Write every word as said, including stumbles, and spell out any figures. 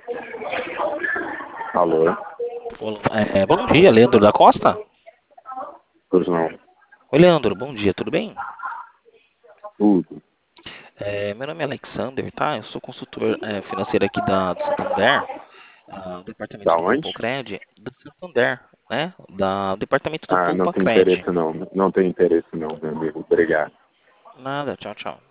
Alô? Olá, é, bom dia, Leandro da Costa? Pois não. Oi, Leandro, bom dia, tudo bem? Tudo. É, meu nome é Alexander, tá? Eu sou consultor é, financeiro aqui da, do Santander, ah, do departamento Da do onde? Poupocred, do Santander, né? Da, do departamento do Ah, não tem interesse Poupocred. não. Não tem interesse não, meu amigo. Obrigado. Nada, tchau, tchau.